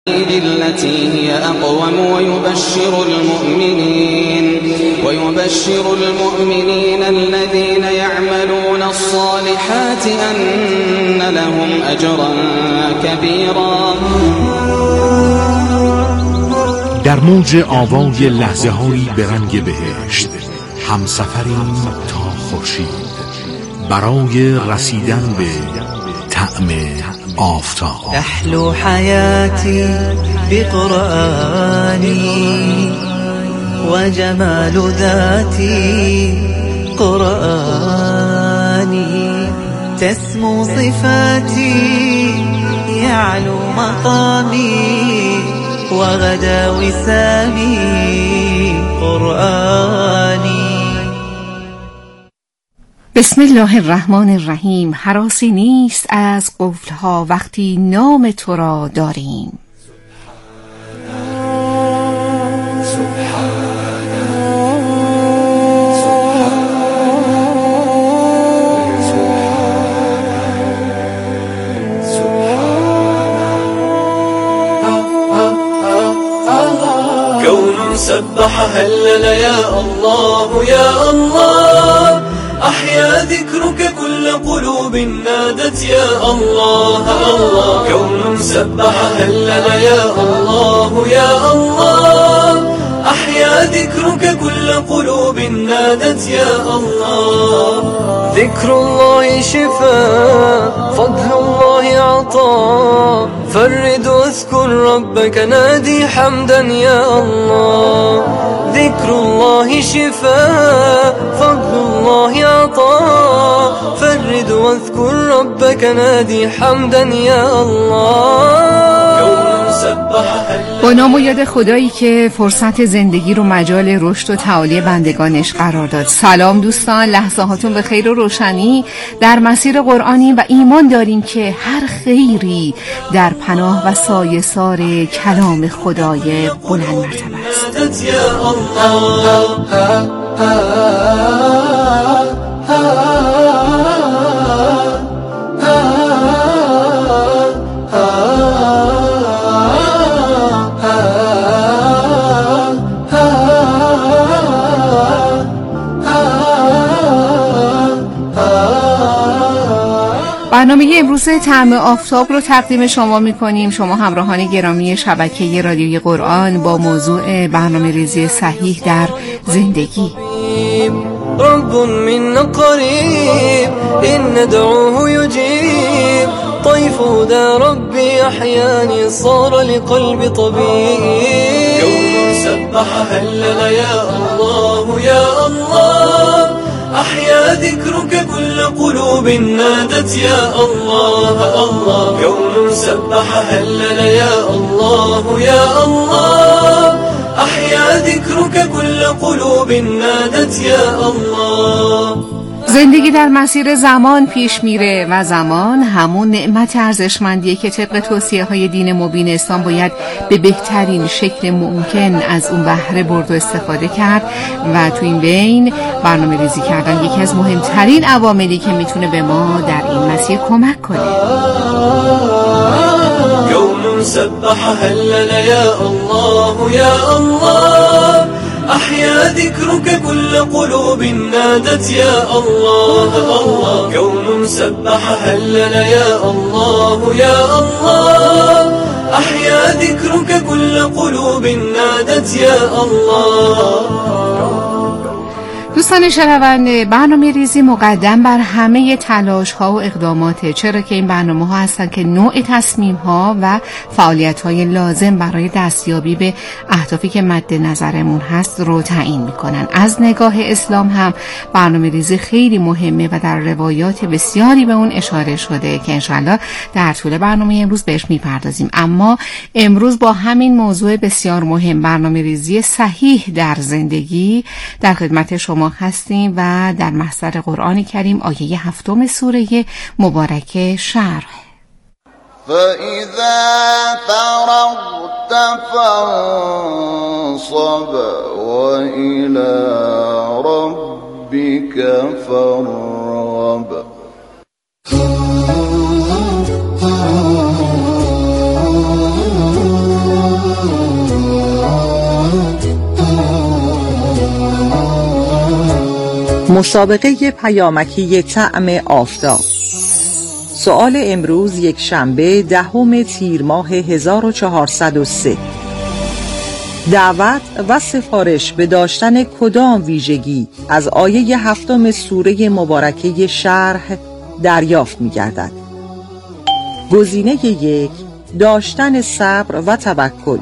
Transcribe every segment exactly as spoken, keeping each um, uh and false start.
التي هي أقوم ويبشر المؤمنين ويبشر المؤمنين الذين يعملون الصالحات أن لهم أجرا كبيرا. در موج آوای لحظه هایی به رنگ بهشت همسفریم تا خورشید برای رسیدن به طعم آفتاب. تحلو حياتي بقرآني وجمال ذاتي قرآني تسمو صفاتي يعلو مقامي وغدا وسامي قرآني. بسم الله الرحمن الرحیم. هراسی نیست از قفلها وقتی نام تو را داریم. كون سبح هلل يا الله يا الله أحيا ذكرك كل قلوب نادت يا الله الله. كون سبح هلل يا الله يا الله أحيا ذكرك كل قلوب نادت يا الله. ذكر الله شفاء فضل الله عطاء فرد واذكر ربك نادي حمدا يا الله. ذكر الله شفاء فضل الله عطاء فرد واذكر ربك نادي حمدا يا الله. با نام و یاد خدایی که فرصت زندگی رو مجال رشد و تعالی بندگانش قرار داد. سلام دوستان، لحظه هاتون به خیر و روشنی در مسیر قرآنی و ایمان داریم که هر خیری در پناه و سایه سار کلام خدای بلند مرتبه است. برنامه امروز طعم آفتاب رو تقدیم شما می‌کنیم. شما همراهان گرامی شبکه رادیوی قرآن با موضوع برنامه ریزی صحیح در زندگی. رب من قریب این ندعوه یجیب طیف دا ربی احیانی صار لقلب طبیب. یوم سبح هلل یا الله یا الله أحيا ذكرك كل قلوب نادت يا الله الله. يوم سبح هلل يا الله يا الله أحيا ذكرك كل قلوب نادت يا الله. زندگی در مسیر زمان پیش میره و زمان همون نعمت ارزشمندیه که طبق توصیه های دین مبین اسلام باید به بهترین شکل ممکن از اون بهره برد و استفاده کرد و تو این بین برنامه ریزی کردن یکی از مهمترین عواملی که میتونه به ما در این مسیر کمک کنه. یوم سبح هلل یا الله یا الله أحيا ذكرك كل قلوب نادت يا الله الله. يوم سبح هلل يا الله يا الله أحيا ذكرك كل قلوب نادت يا الله. دوستان شنونده، برنامه ریزی مقدم بر همه تلاش ها و اقداماته، چرا که این برنامه ها هستن که نوع تصمیم ها و فعالیت های لازم برای دستیابی به اهدافی که مد نظرمون هست رو تعیین میکنن. از نگاه اسلام هم برنامه ریزی خیلی مهمه و در روایات بسیاری به اون اشاره شده که انشالله در طول برنامه امروز بهش میپردازیم. اما امروز با همین موضوع بسیار مهم، برنامه ریزی صحیح در زندگی، در خدمت شما هستیم و در محضر قرآن کریم آیه هفتم سوره مبارکه شرح. فَإِذَا فَرَغْتَ فَانصَبْ وَإِلَى رَبِّكَ فَارْغَب. مسابقه پیامکی طعم آفتاب. سوال امروز یک شنبه دهم تیر ماه هزار و چهارصد و سه. دعوت و سفارش به داشتن کدام ویژگی از آیه هفتم سوره مبارکه شرح دریافت می گردد؟ گزینه یک، داشتن صبر و توکل.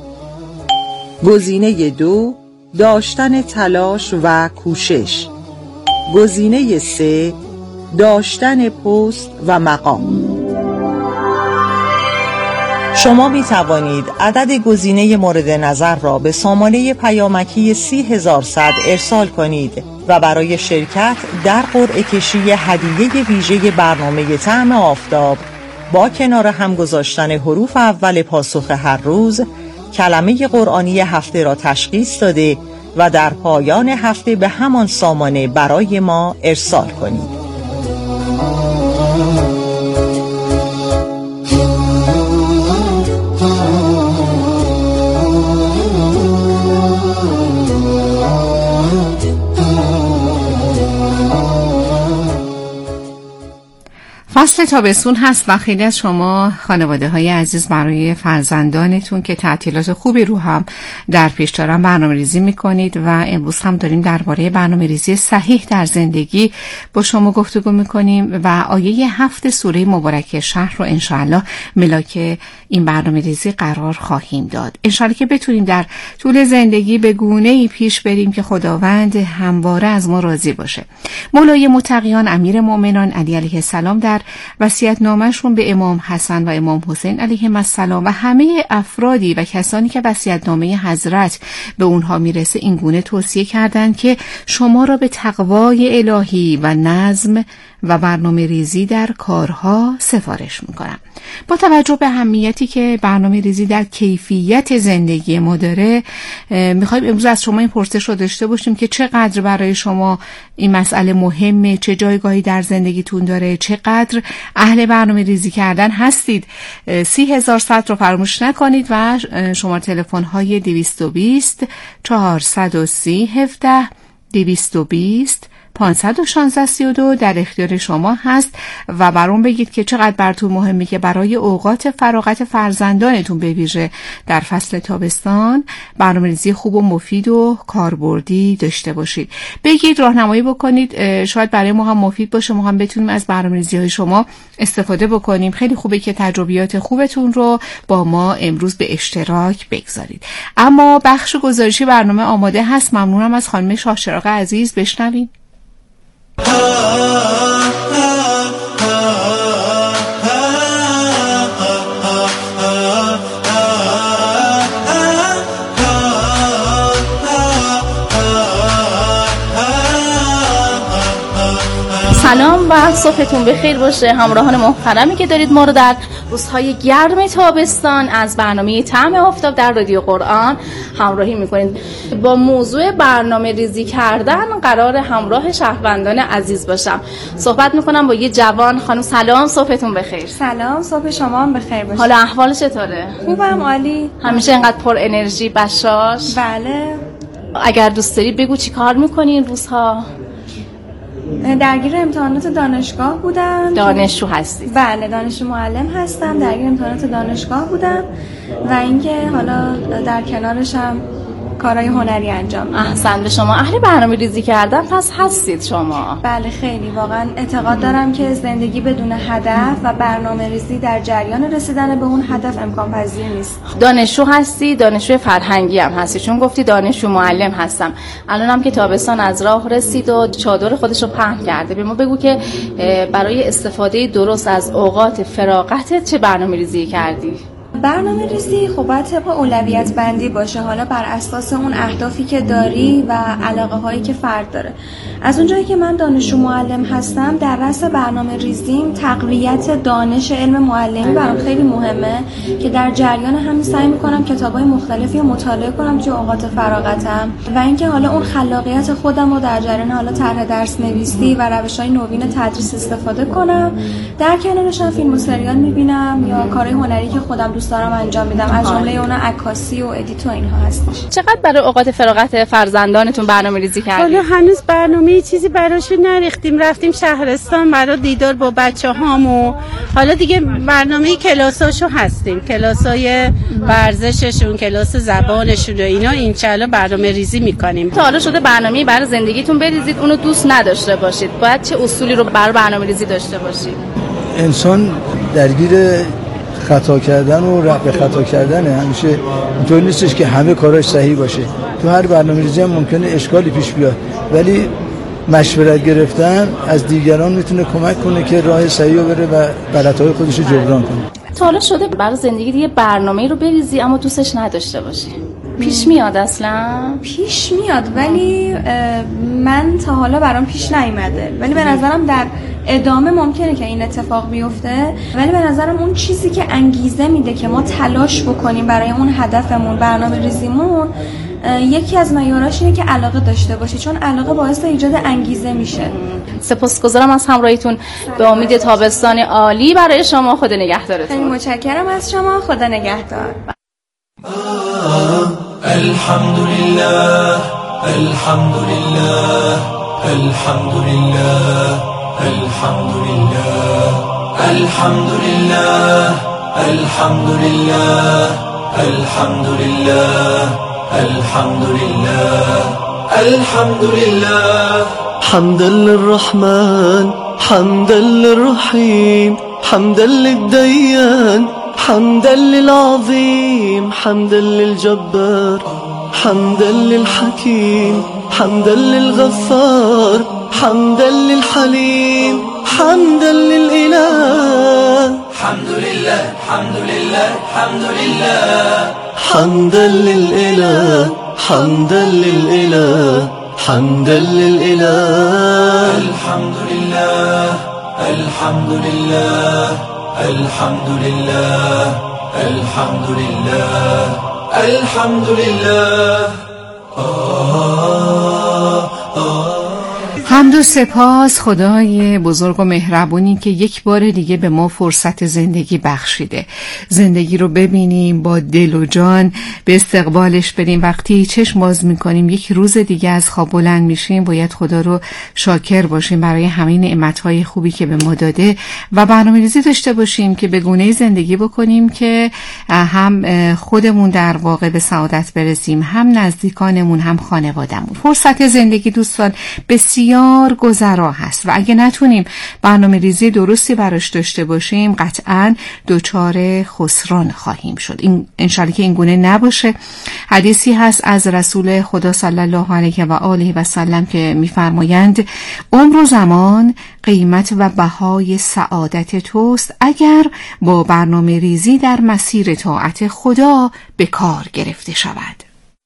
گزینه دو، داشتن تلاش و کوشش. گزینه سه، داشتن پست و مقام. شما می توانید عدد گزینه مورد نظر را به سامانه پیامکی سی هزار و صد ارسال کنید و برای شرکت در قرعه کشی هدیه ویژه برنامه طعم آفتاب با کنار هم گذاشتن حروف اول پاسخ هر روز کلمه قرآنی هفته را تشخیص داده و در پایان هفته به همان سامانه برای ما ارسال کنید. فصل تابستون هست و خیلی از شما خانواده های عزیز برای فرزندانتون که تعطیلات خوبی رو هم در پیش دارن برنامه ریزی میکنید و امروز هم داریم درباره برنامه ریزی صحیح در زندگی با شما گفتگو میکنیم و آیه هفت سوره مبارکه شرح رو انشاءالله ملاک این برنامه ریزی قرار خواهیم داد. انشاءالله که بتونیم در طول زندگی به گونه‌ای پیش بریم که خداوند همواره از ما راضی باشه. مولای متقیان امیر مؤمنان علی علیه السلام در وصیت‌نامه‌شون به امام حسن و امام حسین علیهم السلام و همه افرادی و کسانی که وصیت‌نامه حضرت به اونها میرسه این گونه توصیه کردند که شما را به تقوای الهی و نظم و برنامه ریزی در کارها سفارش میکنم. با توجه به اهمیتی که برنامه ریزی در کیفیت زندگی ما داره، میخوایم امروز از شما این پرسش رو داشته باشیم که چقدر برای شما این مسئله مهمه، چه جایگاهی در زندگیتون داره، چقدر اهل برنامه ریزی کردن هستید. سی هزار صد رو فراموش نکنید و شماره تلفن های دویست و بیست چهارصد و سی هفده دویست و بیست پانصد و شانزده سی و دو در اختیار شما هست و برام بگید که چقدر براتون مهمه که برای اوقات فراغت فرزندانتون به ویژه در فصل تابستان برنامه‌ریزی خوب و مفید و کاربردی داشته باشید. بگید، راهنمایی بکنید، شاید برای ما هم مفید باشه، ما هم بتونیم از برنامه‌ریزی‌های شما استفاده بکنیم. خیلی خوبه که تجربیات خوبتون رو با ما امروز به اشتراک بگذارید. اما بخش گزارشی برنامه آماده هست. ممنونم از خانم شاهچراغ عزیز. بشنویم. سلام و صبحتون بخیر باشه همراهان محترمی که دارید ما رو در روزهای گرم تابستان از برنامه طعم آفتاب در رادیو قرآن همراهی میکنید. با موضوع برنامه ریزی کردن قرار همراه شهروندان عزیز باشم. صحبت میکنم با یه جوان. خانم سلام، صبحتون بخیر. سلام، صبح شما هم بخیر باشه. حالا احوال چطوره؟ خوبم، عالی. همیشه اینقدر پر انرژی بشاش؟ بله. اگر دوست داری بگو چی کار میکنی این روزها؟ درگیر امتحانات دانشگاه بودم. دانشجو هستی؟ بله، دانشجو معلم هستم. درگیر امتحانات دانشگاه بودم و اینکه حالا در کنارش هم کارهای هنری انجام میدم. احسن به شما. اهل برنامه ریزی کردن پس هستید شما؟ بله خیلی. واقعا اعتقاد دارم که زندگی بدون هدف و برنامه ریزی در جریان رسیدن به اون هدف امکان پذیر نیست. دانشجو هستی؟ دانشجو فرهنگی هم هستی؟ چون گفتی دانشجو معلم هستم. الانم که تابستان از راه رسید و چادر خودش رو پهن کرده، به ما بگو که برای استفاده درست از اوقات فراغتت چه برنامه ریزی کردی؟ برنامه ریزی خب باید طبق اولویت بندی باشه، حالا بر اساس اون اهدافی که داری و علاقه هایی که فرد داره. از اونجایی که من دانشجو معلم هستم، در رأس برنامه ریزیم تقویت دانش علم معلمی برام خیلی مهمه که در جریان همین سعی میکنم کتابای مختلفی رو مطالعه کنم توی اوقات فراغتم و اینکه حالا اون خلاقیت خودم رو در جریان حالا طرح درس نویسی و روش‌های نوین تدریس استفاده کنم. در کنارش هم فیلم و سریال میبینم یا کارهای هنری که خودم دوست دوست دارم انجام میدم، از جمله اونا عکاسی و ادیت و اینها هستش. چقدر برای اوقات فراغت فرزندانتون برنامه‌ریزی کردید؟ حالا هنوز برنامه چیزی براشون نریختیم، رفتیم شهرستان برای دیدار با بچه‌هام و حالا دیگه برنامه کلاساشو هستیم، کلاسای ورزششون، کلاس زبانشون و اینا انشالله برنامه ریزی میکنیم. تا حالا شده برنامه‌ای برای زندگیتون بریزید اونو دوست نداشته باشید، باید چه اصولی رو برای برنامه‌ریزی داشته باشید؟ انسان درگیر خطا کردن و رفع خطا کردن، همیشه اینطور نیستش که همه کاراش صحیح باشه. تو هر برنامه‌ریزی هم ممکنه اشکالی پیش بیاد، ولی مشورت گرفتن از دیگران میتونه کمک کنه که راه صحیح رو بره و غلط‌های خودش رو جبران کنه. تا حالا شده برای زندگی دیگه برنامه‌ای رو بریزی اما دوستش نداشته باشی؟ پیش میاد اصلا؟ پیش میاد ولی من تا حالا برام پیش نیومده، ولی به نظرم در ادامه ممکنه که این اتفاق بیفته. ولی به نظرم اون چیزی که انگیزه میده که ما تلاش بکنیم برای اون هدفمون، برنامه ریزیمون، یکی از معیاراش اینه که علاقه داشته باشی، چون علاقه باعث ایجاد انگیزه میشه. سپاسگزارم از همراهیتون. به امید تابستان عالی برای شما. خدا نگهدارتون. خیلی متشکرم از شما. خدا نگهدار. الحمد لله الحمد لله الحمد لله الحمد لله الحمد لله الحمد لله الحمد لله الحمد لله الحمد لله حمدا للرحمن حمدا للرحيم حمدا للديان حمدا للعظيم حمدا للجبار حمدا للحكيم حمدا للغفار حمدا للحليم حمدا للإله حمد لله حمد لله حمد لله حمدا للإله حمدا للإله حمدا للإله الحمد لله الحمد لله الحمد لله الحمد لله الحمد لله حمد و سپاس خدای بزرگ و مهربونی که یک بار دیگه به ما فرصت زندگی بخشیده، زندگی رو ببینیم، با دل و جان به استقبالش بریم. وقتی چشم باز میکنیم یک روز دیگه از خواب بلند میشیم، باید خدا رو شاکر باشیم برای همه نعمتهای خوبی که به ما داده و برنامه‌ریزی داشته باشیم که به گونه‌ای زندگی بکنیم که هم خودمون در واقع به سعادت برسیم، هم نزدیکانمون، هم خانوادهمون. فرصت زندگی دوستان بسیار گذرا هست و اگه نتونیم برنامه ریزی درستی براش داشته باشیم قطعاً دچار خسران خواهیم شد. این انشالله که این گونه نباشه. حدیثی هست از رسول خدا صلی الله علیه و آله و سلم که میفرمایند عمر و زمان قیمت و بهای سعادت توست اگر با برنامه ریزی در مسیر طاعت خدا به کار گرفته شود.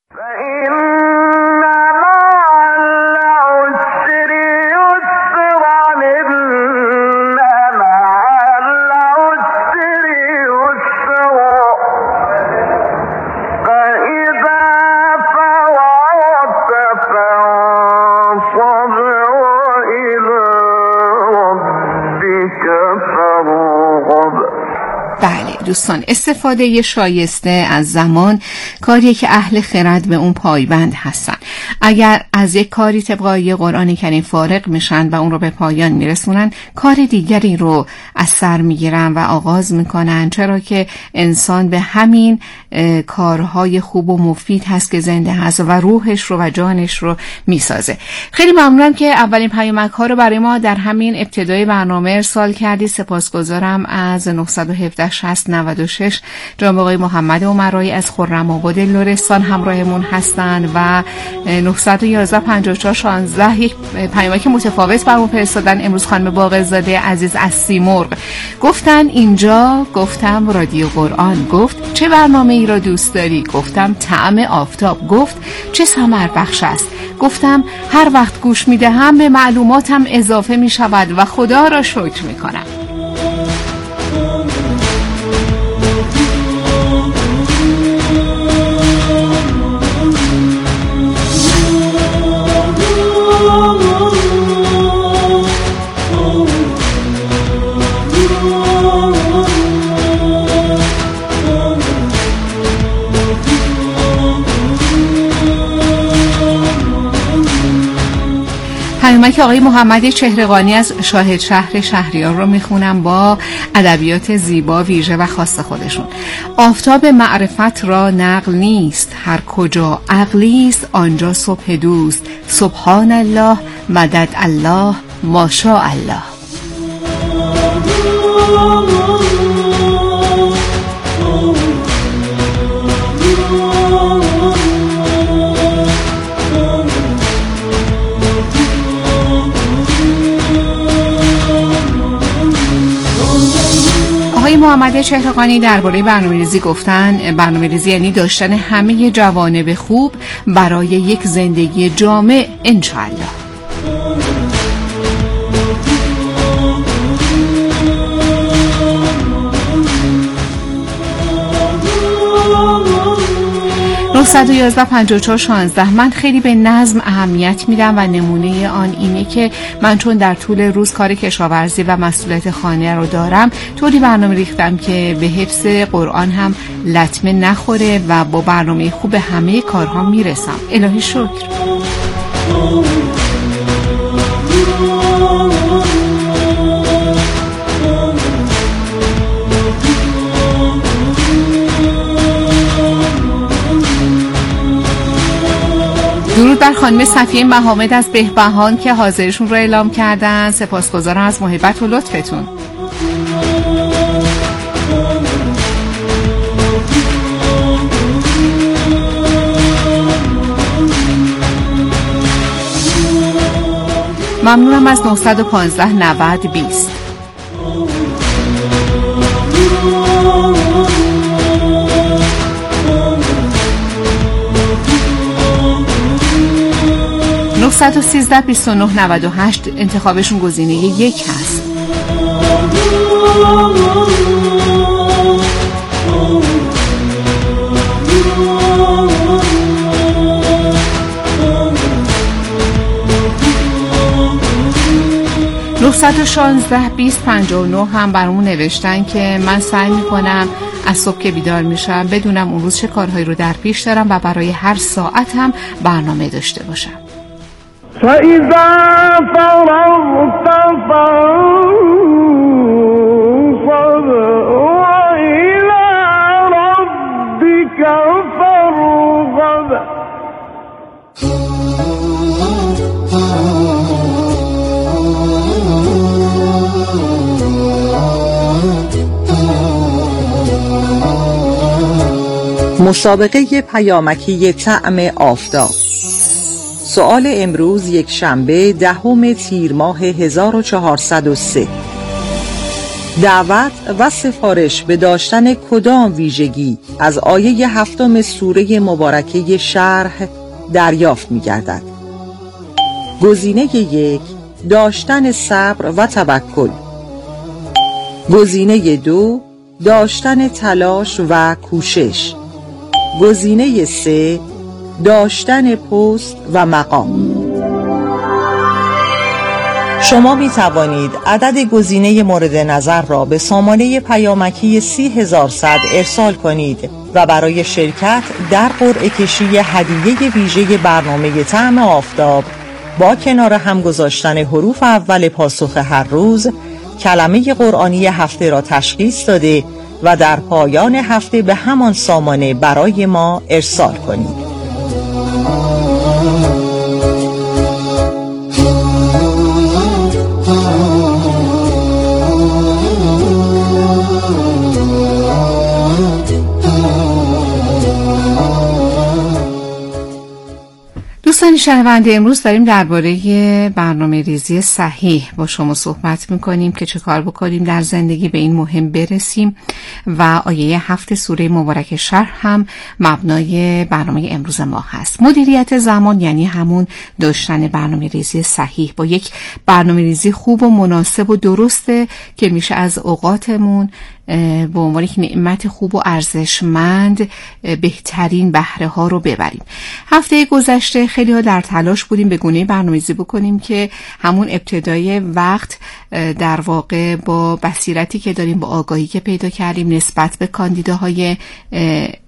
بله دوستان، استفاده شایسته از زمان کاریه که اهل خرد به اون پایبند هستن. اگر از یک کاری طبق آیه قرآن کریم فارغ میشن و اون رو به پایان میرسونن، کار دیگری رو از سر میگیرن و آغاز میکنن، چرا که انسان به همین کارهای خوب و مفید هست که زنده هست و روحش رو و جانش رو میسازه. خیلی ممنونم که اولین پیامک ها رو برای ما در همین ابتدای برنامه ارسال کردی. سپاسگزارم از نه یک هفت شصت نود و شش. جناب آقای محمد عمرایی از خرم آباد لرستان همراهمون هستن و نه یک یک پنج چهار یک شانزده یک پیامک متفاوت برامون فرستادن. امروز خانم باقرزاده عزیز از سیمرغ گفتن اینجا، گفتم رادیو قرآن، گفت چه برنامه ای را دوست داری؟ گفتم طعم آفتاب. گفت چه ثمر بخش است؟ گفتم هر وقت گوش میدهم به معلوماتم اضافه می شود و خدا را شکر می کنم. پایمک آقای محمد چهره‌قانی از شاهد شهر شهریار رو میخونم با ادبیات زیبا ویژه و خاص خودشون. آفتاب معرفت را نقل نیست، هر کجا عقلی است آنجا صبح دوست. سبحان الله، مدد الله، ماشاء الله. آقای محمد چهره‌قانی درباره برنامه‌ریزی گفتن برنامه‌ریزی یعنی داشتن همه جوانب خوب برای یک زندگی جامع انشاءالله. نه یک یک پنج چهار یک شش. من خیلی به نظم اهمیت میدم و نمونه آن اینه که من چون در طول روز کار کشاورزی و مسئولیت خانه رو دارم طوری برنامه ریختم که به حفظ قرآن هم لطمه نخوره و با برنامه خوب همه کارها میرسم. الهی شکر. درود بر خانم صفیه محمد از بهبهان که حاضرشون رو اعلام کردن. سپاسگزارم از محبت و لطفتون. ممنونم از نه یک پنج نود بیست. نه یک سه بیست و نه نود و هشت انتخابشون گزینه یک هست. نه یک یک بیست پنجاه و نه هم برامون نوشتن که من سعی میکنم از صبح که بیدار میشم بدونم اون روز چه کارهایی رو در پیش دارم و برای هر ساعت هم برنامه داشته باشم. فَإِذَا فَرَغْتَ فَانصَبْ وَإِلَى رَبِّكَ فَارْغَب. مسابقه پیامکی طعم آفتاب. سوال امروز یک شنبه دهم تیر ماه هزار و چهارصد و سه. دعوت و سفارش به داشتن کدام ویژگی از آیه هفتم سوره مبارکه شرح دریافت می گردد؟ گزینه یک داشتن صبر و توکل. گزینه دو داشتن تلاش و کوشش. گزینه سه داشتن پست و مقام. شما می توانید عدد گزینه مورد نظر را به سامانه پیامکی سی هزار و صد ارسال کنید و برای شرکت در قرعه کشی هدیه ویژه برنامه طعم آفتاب با کنار هم گذاشتن حروف اول پاسخ هر روز کلمه قرآنی هفته را تشخیص داده و در پایان هفته به همان سامانه برای ما ارسال کنید. دوستان شنونده، امروز داریم درباره برنامه ریزی صحیح با شما صحبت میکنیم که چه کار بکنیم در زندگی به این مهم برسیم و آیه هفت سوره مبارکه شرح هم مبنای برنامه امروز ما هست. مدیریت زمان یعنی همون داشتن برنامه ریزی صحیح با یک برنامه ریزی خوب و مناسب و درسته که میشه از اوقاتمون به عنوان یک نعمت خوب و ارزشمند بهترین بهره ها رو ببریم. هفته گذشته خیلی ها در تلاش بودیم به گونه برنامه‌ریزی بکنیم که همون ابتدای وقت در واقع با بصیرتی که داریم، با آگاهی که پیدا کردیم نسبت به کاندیداهای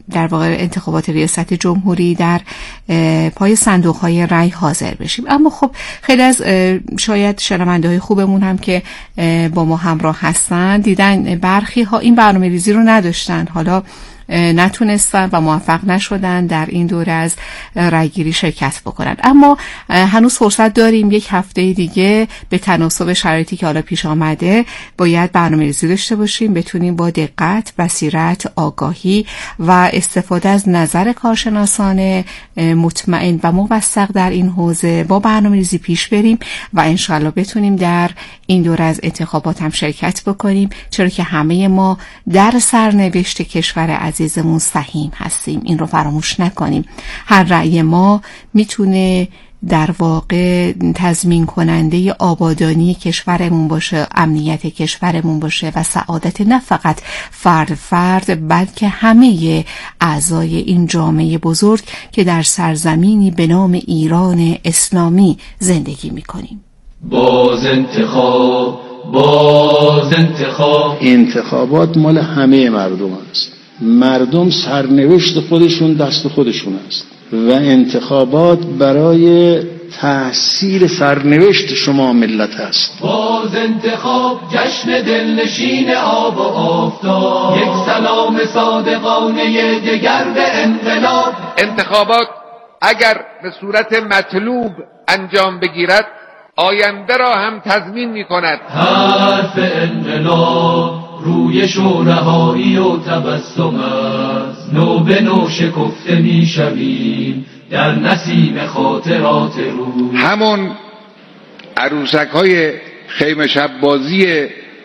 در واقع انتخابات ریاست جمهوری در پای صندوق‌های رای حاضر بشیم. اما خب خیلی از شاید شنونده‌های خوبمون هم که با ما همراه هستن دیدن برخی ها این برنامه‌ریزی رو نداشتن، حالا نتونستن و موفق نشدن در این دوره از رایگیری شرکت بکنن. اما هنوز فرصت داریم، یک هفته دیگه به تناسب شرایطی که حالا پیش آمده باید برنامه‌ریزی داشته باشیم، بتونیم با دقت، بصیرت، آگاهی و استفاده از نظر کارشناسان مطمئن و موثق در این حوزه با برنامه‌ریزی پیش بریم و انشالله بتونیم در این دوره از انتخابات هم شرکت بکنیم، چرا که همه ما در سرنوشت کشور عزیزمون سهیم هستیم. این رو فراموش نکنیم. هر رأی ما میتونه در واقع تضمین کننده آبادانی کشورمون باشه، امنیت کشورمون باشه و سعادت نه فقط فرد فرد بلکه همه اعضای این جامعه بزرگ که در سرزمینی به نام ایران اسلامی زندگی میکنیم. باز انتخاب باز انتخاب انتخابات مال همه مردم است. مردم سرنوشت خودشون دست خودشون است و انتخابات برای تحصیل سرنوشت شما ملت است. باز انتخاب جشن دلنشین آب و آفتاب، یک سلام صادقانه دگر به انقلاب. انتخابات اگر به صورت مطلوب انجام بگیرد آینده را هم تضمین می کند. حرف انقلاب روی شورهایی و تبسم است، نو به نو شکفته می شویم در نسیم خاطرات روز. همون عروسک های خیمه شب بازی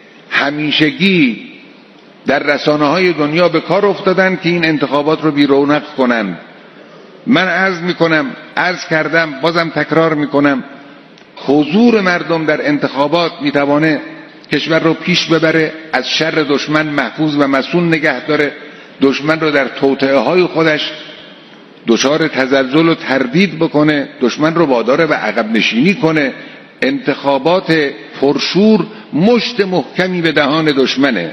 همیشگی در رسانه های دنیا به کار افتادن که این انتخابات رو بی رونق کنن. من عرض می کنم، عرض کردم، بازم تکرار می کنم، حضور مردم در انتخابات می توانه کشور رو پیش ببره، از شر دشمن محفوظ و مسئول نگه داره، دشمن رو در توطئه های خودش دچار تزلزل و تردید بکنه، دشمن رو وادار به عقب نشینی کنه. انتخابات پرشور مشت محکمی به دهان دشمنه.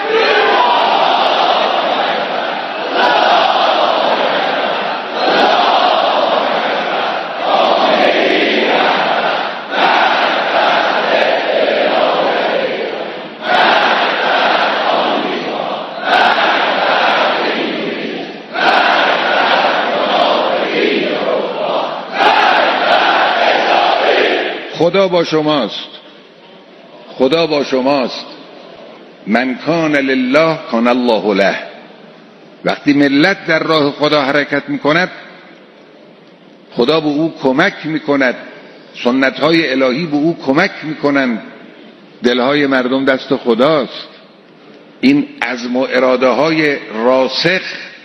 خدا با شماست، خدا با شماست. من کان لله کان الله له. وقتی ملت در راه خدا حرکت میکند خدا به او کمک میکند، سنت های الهی به او کمک میکنند، دلهای مردم دست خداست. این عزم و اراده های راسخ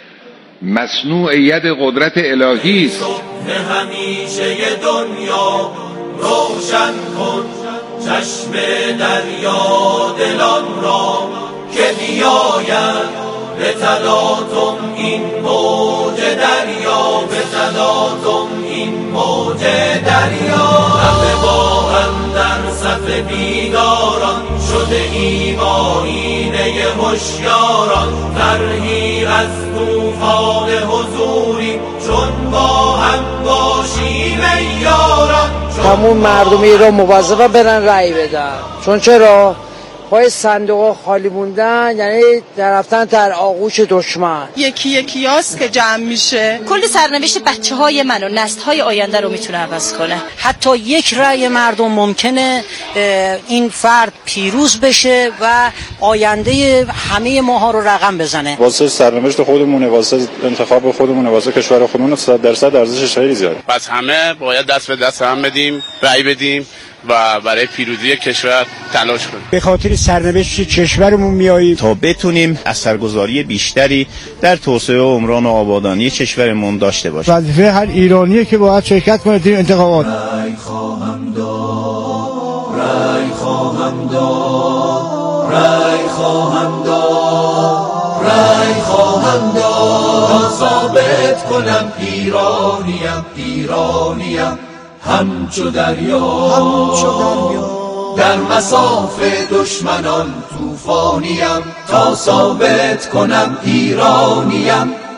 مصنوع ید قدرت الهی است. همیشه دنیا روشن کن چشم دریا دلان را که بیاید به تلاطم این موج دریا، به تلاطم این موج دریا. همه با هم در صف بیداران شده ایم آیینه هوشیاران، طرحی از طوفان حضوری چون با هم باشیم یاران. همون مردم ایران مواظب برن رأی بدن، چون چرا؟ پای صندوق خالی موندن یعنی در رفتن در آغوش دشمن. یکی یکی هاست که جمع میشه، کل سرنوشت بچه های من و نسل های آینده رو میتونه عوض کنه. حتی یک رأی مردم ممکنه این فرد پیروز بشه و آینده همه ماها رو رقم بزنه. واسه سرنوشت خودمونه، واسه انتخاب خودمونه، واسه کشور خودمون صد درصد ارزشش خیلی زیاده. پس همه باید دست به دست هم بدیم، رأی بدیم و برای پیروزی کشور تلاش کنیم. به خاطر سرنوشت کشورمون میاییم تا بتونیم اثرگذاری بیشتری در توسعه و عمران و آبادانی کشورمون داشته باشیم. وظیفه هر ایرانیه که باید شرکت کنه در انتخابات. رای خواهم داد، رای خواهم داد، رای خواهم داد، رای خواهم داد تا ثابت کنم ایرانیم، ایرانیم همچو دریا، همچو دریا در مصاف دشمنان طوفانیم، تا ثابت کنم ایرانیم،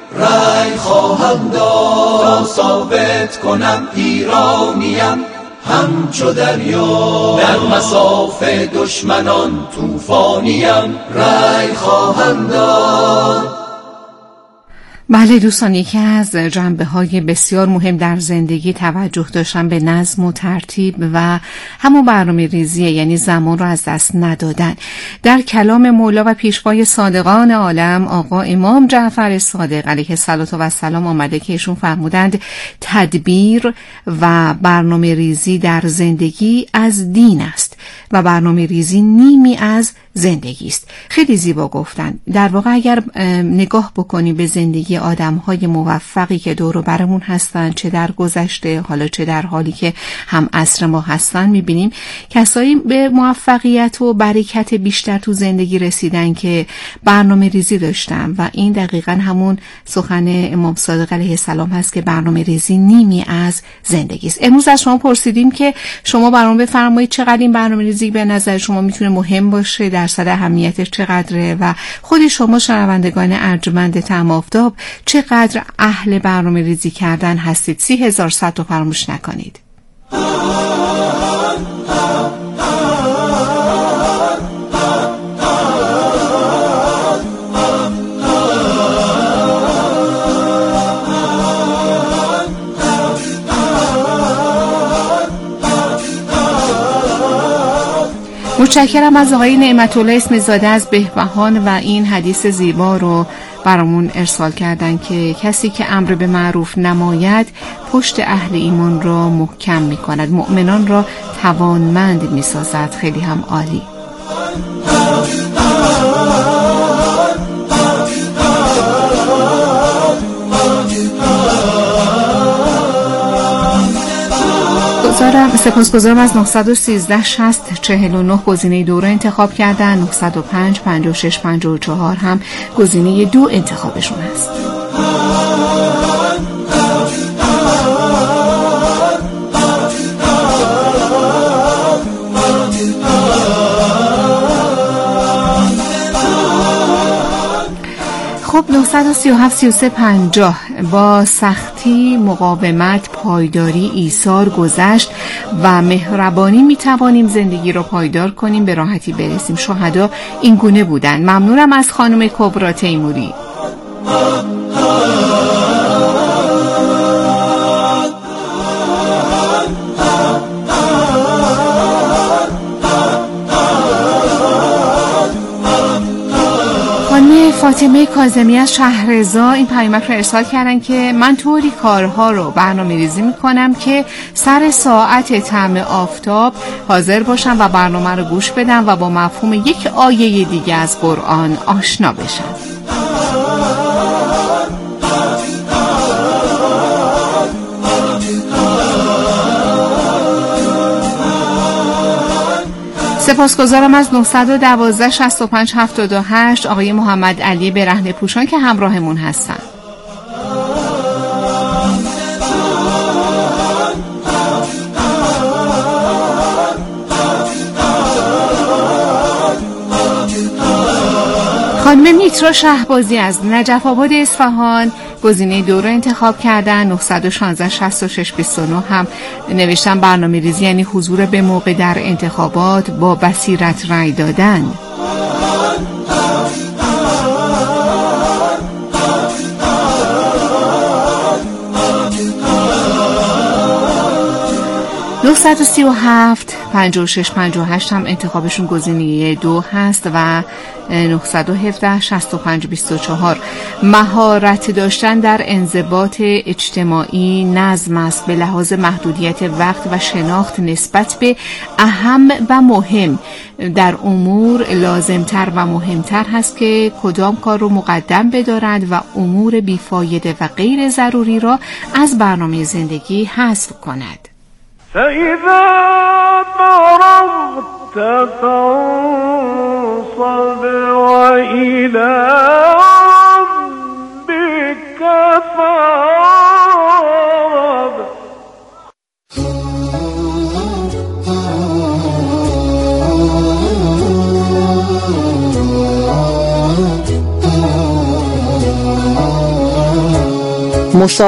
رأی خواهم داد تا ثابت کنم ایرانیم همچو دریا، در مصاف دشمنان طوفانیم رأی خواهم داد. بله دوستان، یکی از جنبه های بسیار مهم در زندگی توجه داشتن به نظم و ترتیب و همون برنامه ریزیه، یعنی زمان رو از دست ندادن. در کلام مولا و پیشوای صادقان عالم آقا امام جعفر صادق علیه السلام آمده که ایشون فرمودند تدبیر و برنامه ریزی در زندگی از دین است و برنامه ریزی نیمی از زندگی است. خیلی زیبا گفتن. در واقع اگر نگاه بکنیم به زندگی آدم‌های موفقی که دور و برمون هستن، چه در گذشته حالا چه در حالی که هم عصر ما هستن، می‌بینیم کسایی به موفقیت و برکت بیشتر تو زندگی رسیدن که برنامه ریزی داشتن و این دقیقاً همون سخن امام صادق علیه السلام هست که برنامه ریزی نیمی از زندگی است. امروز از شما پرسیدیم که شما برام بفرمایید چقدر این برنامه ریزی به نظر شما میتونه مهم باشه، درصد اهمیتش چقدره و خود شما شنوندگان ارجمند طعم آفتاب چقدر اهل برنامه ریزی کردن هستید. سی هزار صد رو فراموش نکنید. متشکرم از آقای نعمت الله اسم زاده از بهبهان و این حدیث زیبا رو برامون ارسال کردن که کسی که امر به معروف نماید پشت اهل ایمان را محکم می کند، مؤمنان را توانمند می سازد. خیلی هم عالی. سپاسگزارم از نه یک سه شصت چهل و نه گزینه دو رو انتخاب کردن. نه صفر پنج پنجاه و شش پنجاه و چهار هم گزینه دو انتخابشون هست. خب نه سه هفت سه سه پنجاه با سختی، مقاومت، پایداری، ایثار، گذشت و مهربانی می توانیم زندگی رو پایدار کنیم، به راحتی برسیم. شهدا این گونه بودن. ممنونم از خانم کبرا تیموری. فاطمه کاظمی از شهرزا این پیامک رو ارسال کردن که من طوری کارها رو برنامه ریزی می کنم که سر ساعت طعم آفتاب حاضر باشم و برنامه رو گوش بدم و با مفهوم یک آیه دیگه از قرآن آشنا بشم. سپاسگزارم از نه یک دو شصت و پنج هفتاد و هشت آقای محمد علی برهنه پوشان که همراهمون هستن. خانم میترا شهبازی از نجف آباد اصفهان گزینه دو رو انتخاب کردن. نه یک شش شصت و شش بیست و نه هم نوشتن برنامه ریزی یعنی حضور به موقع در انتخابات، با بصیرت رای دادن. نه سه هفت پنجاه و شش پنجاه و هشت هم انتخابشون گزینه دو هست و نه یک هفت شصت و پنج بیست و چهار مهارت داشتن در انضباط اجتماعی نظم است به لحاظ محدودیت وقت و شناخت نسبت به اهم و مهم در امور لازمتر و مهمتر هست که کدام کار رو مقدم بدارد و امور بیفایده و غیر ضروری را از برنامه زندگی حذف کند. فإذا فرغت فانصب وإلى ربك فارغب.